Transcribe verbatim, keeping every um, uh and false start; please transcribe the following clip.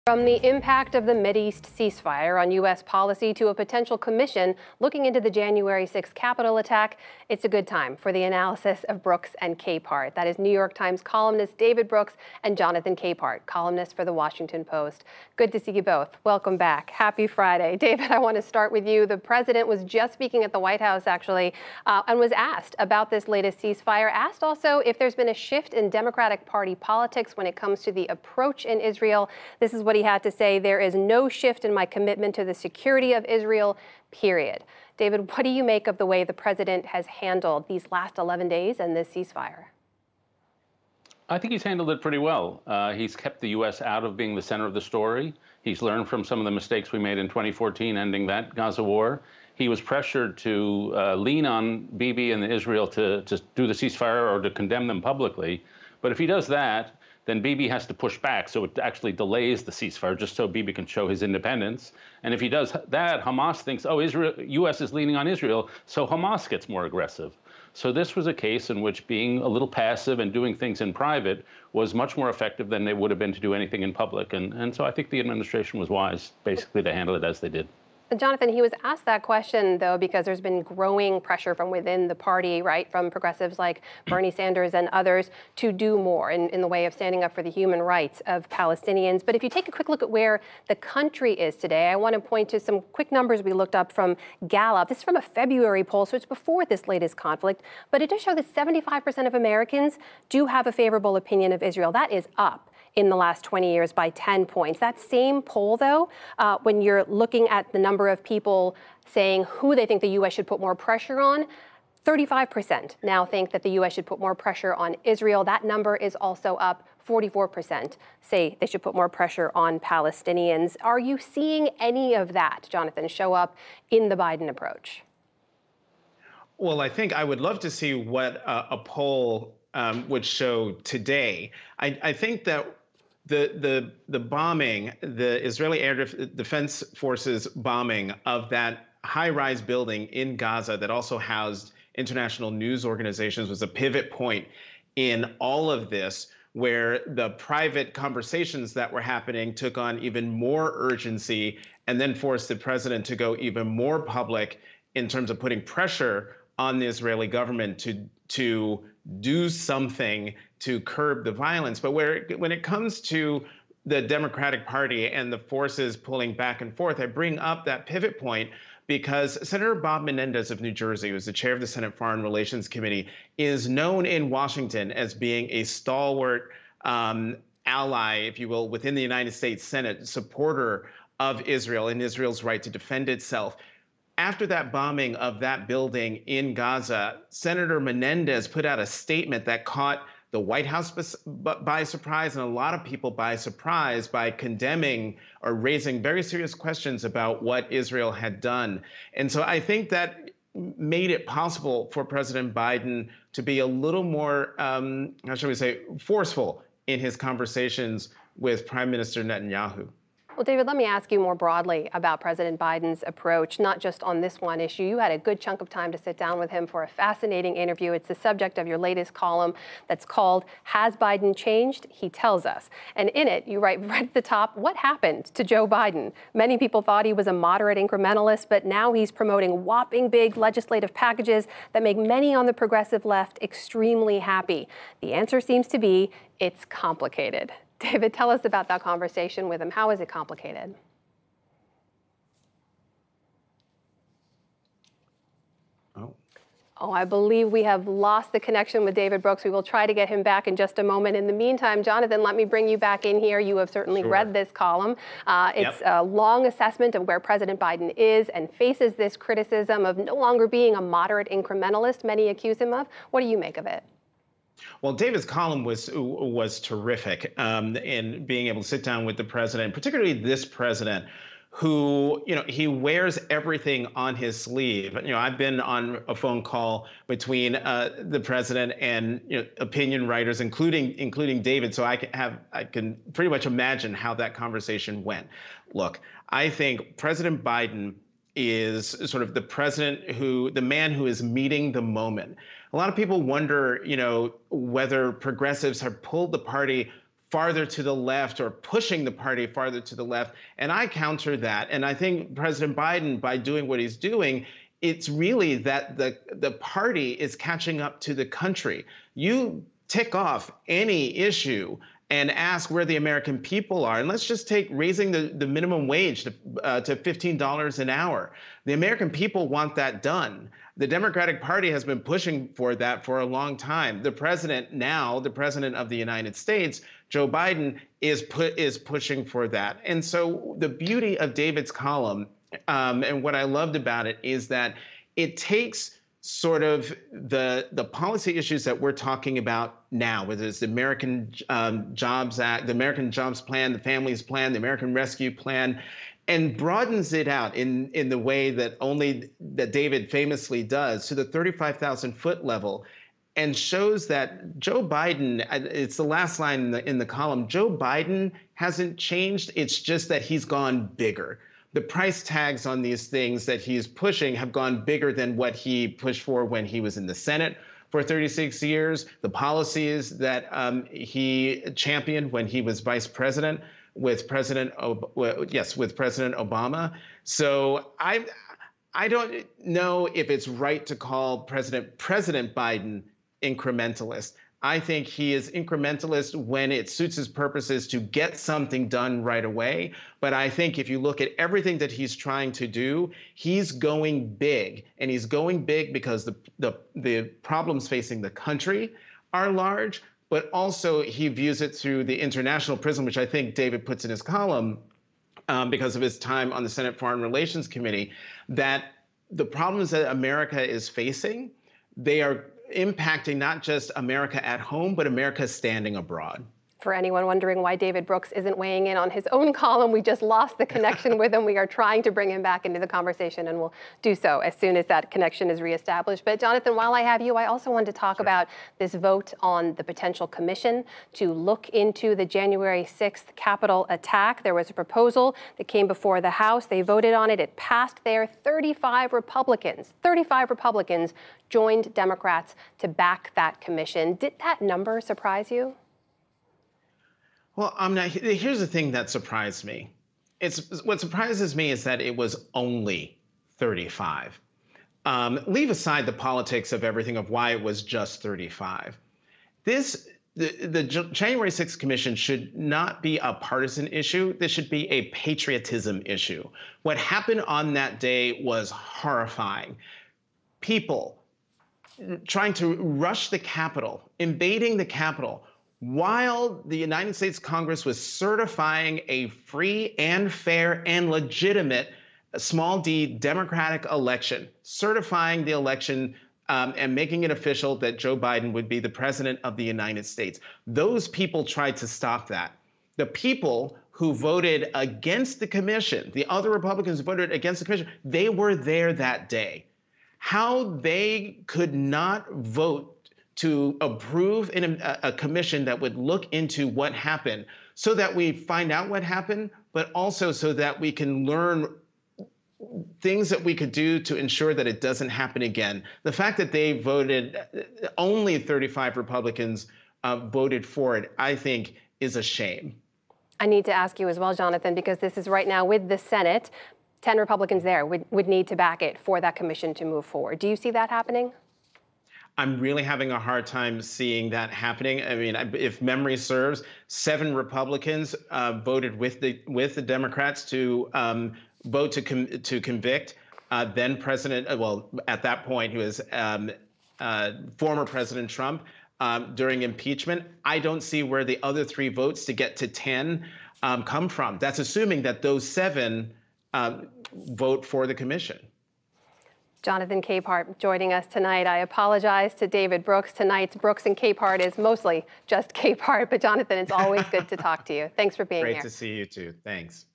From the impact of the Mideast ceasefire on U S policy to a potential commission looking into the January sixth Capitol attack, it's a good time for the analysis of Brooks and Capehart. That is New York Times columnist David Brooks and Jonathan Capehart, columnist for The Washington Post. Good to see you both. Welcome back. Happy Friday. David, I want to start with you. The president was just speaking at the White House, actually, uh, and was asked about this latest ceasefire, asked also if there's been a shift in Democratic Party politics when it comes to the approach in Israel. This is what he had to say. There is no shift in my commitment to the security of Israel, period. David, what do you make of the way the president has handled these last eleven days and this ceasefire? I think he's handled it pretty well. Uh, he's kept the U S out of being the center of the story. He's learned from some of the mistakes we made in twenty fourteen, ending that Gaza war. He was pressured to uh, lean on Bibi and Israel to, to do the ceasefire or to condemn them publicly. But if he does that, then Bibi has to push back, so it actually delays the ceasefire, just so Bibi can show his independence. And if he does that, Hamas thinks, oh, Israel, U S is leaning on Israel, so Hamas gets more aggressive. So this was a case in which being a little passive and doing things in private was much more effective than they would have been to do anything in public. And, and so I think the administration was wise, basically, to handle it as they did. Jonathan, he was asked that question, though, because there's been growing pressure from within the party, right, from progressives like Bernie Sanders and others to do more in, in the way of standing up for the human rights of Palestinians. But if you take a quick look at where the country is today, I want to point to some quick numbers we looked up from Gallup. This is from a February poll, so it's before this latest conflict. But it does show that seventy-five percent of Americans do have a favorable opinion of Israel. That is up in the last twenty years by ten points. That same poll, though, uh, when you're looking at the number of people saying who they think the U S should put more pressure on, thirty-five percent now think that the U S should put more pressure on Israel. That number is also up. forty-four percent say they should put more pressure on Palestinians. Are you seeing any of that, Jonathan, show up in the Biden approach? Well, I think I would love to see what uh, a poll um, would show today. I, I think that The, the the bombing, the Israeli Air Def- Defense Forces bombing of that high-rise building in Gaza that also housed international news organizations was a pivot point in all of this, where the private conversations that were happening took on even more urgency and then forced the president to go even more public in terms of putting pressure on the Israeli government to to do something to curb the violence. But where when it comes to the Democratic Party and the forces pulling back and forth, I bring up that pivot point because Senator Bob Menendez of New Jersey, who's the chair of the Senate Foreign Relations Committee, is known in Washington as being a stalwart um, ally, if you will, within the United States Senate, supporter of Israel and Israel's right to defend itself. After that bombing of that building in Gaza, Senator Menendez put out a statement that caught the White House by surprise and a lot of people by surprise by condemning or raising very serious questions about what Israel had done. And so I think that made it possible for President Biden to be a little more, um, how shall we say, forceful in his conversations with Prime Minister Netanyahu. Well, David, let me ask you more broadly about President Biden's approach, not just on this one issue. You had a good chunk of time to sit down with him for a fascinating interview. It's the subject of your latest column that's called Has Biden Changed? He Tells Us. And in it, you write right at the top, what happened to Joe Biden? Many people thought he was a moderate incrementalist, but now he's promoting whopping big legislative packages that make many on the progressive left extremely happy. The answer seems to be it's complicated. David, tell us about that conversation with him. How is it complicated? Oh. Oh, I believe we have lost the connection with David Brooks. We will try to get him back in just a moment. In the meantime, Jonathan, let me bring you back in here. You have certainly Sure. read this column. Uh, it's Yep. a long assessment of where President Biden is and faces this criticism of no longer being a moderate incrementalist many accuse him of. What do you make of it? Well, David's column was was terrific um, in being able to sit down with the president, particularly this president, who, you know, he wears everything on his sleeve. You know, I've been on a phone call between uh, the president and, you know, opinion writers, including including David, so I can have I can pretty much imagine how that conversation went. Look, I think President Biden is sort of the president who, the man who is meeting the moment. A lot of people wonder, you know, whether progressives have pulled the party farther to the left or pushing the party farther to the left. And I counter that. And I think President Biden, by doing what he's doing, it's really that the, the party is catching up to the country. You tick off any issue and ask where the American people are. And let's just take raising the, the minimum wage to, uh, to fifteen dollars an hour. The American people want that done. The Democratic Party has been pushing for that for a long time. The president now, the president of the United States, Joe Biden, is put is pushing for that. And so the beauty of David's column, um, and what I loved about it, is that it takes sort of the the policy issues that we're talking about now, whether it's the American um, Jobs Act, the American Jobs Plan, the Families Plan, the American Rescue Plan, and broadens it out in, in the way that only that David famously does to the thirty-five thousand foot level, and shows that Joe Biden, it's the last line in the, in the column, Joe Biden hasn't changed. It's just that he's gone bigger. The price tags on these things that he's pushing have gone bigger than what he pushed for when he was in the Senate for thirty-six years. The policies that um, he championed when he was vice president with President, Ob- yes, with President Obama. So I, I don't know if it's right to call President President Biden incrementalist. I think he is incrementalist when it suits his purposes to get something done right away. But I think if you look at everything that he's trying to do, he's going big. And he's going big because the, the, the problems facing the country are large, but also he views it through the international prism, which I think David puts in his column um, because of his time on the Senate Foreign Relations Committee, that the problems that America is facing, they are impacting not just America at home, but America standing abroad. For anyone wondering why David Brooks isn't weighing in on his own column, we just lost the connection with him. We are trying to bring him back into the conversation, and we'll do so as soon as that connection is reestablished. But Jonathan, while I have you, I also wanted to talk sure. about this vote on the potential commission to look into the January sixth Capitol attack. There was a proposal that came before the House. They voted on it. It passed there. thirty-five Republicans, thirty-five Republicans joined Democrats to back that commission. Did that number surprise you? Well, I'm not, here's the thing that surprised me. It's what surprises me is that it was only thirty-five. Um, leave aside the politics of everything of why it was just thirty-five. This the, the January sixth Commission should not be a partisan issue. This should be a patriotism issue. What happened on that day was horrifying. People trying to rush the Capitol, invading the Capitol, while the United States Congress was certifying a free and fair and legitimate, small d, democratic election, certifying the election um, and making it official that Joe Biden would be the president of the United States. Those people tried to stop that. The people who voted against the commission, the other Republicans who voted against the commission, they were there that day. How they could not vote to approve in a, a commission that would look into what happened so that we find out what happened, but also so that we can learn things that we could do to ensure that it doesn't happen again. The fact that they voted, only thirty-five Republicans uh, voted for it, I think is a shame. I need to ask you as well, Jonathan, because this is right now with the Senate, ten Republicans there would, would need to back it for that commission to move forward. Do you see that happening? I'm really having a hard time seeing that happening. I mean, if memory serves, seven Republicans uh, voted with the with the Democrats to um, vote to com- to convict uh, then President. Well, at that point, he was um, uh, former President Trump um, during impeachment. I don't see where the other three votes to get to ten um, come from. That's assuming that those seven uh, vote for the commission. Jonathan Capehart joining us tonight. I apologize to David Brooks. Tonight's Brooks and Capehart is mostly just Capehart, but Jonathan, it's always good to talk to you. Thanks for being Great here. Great to see you too. Thanks.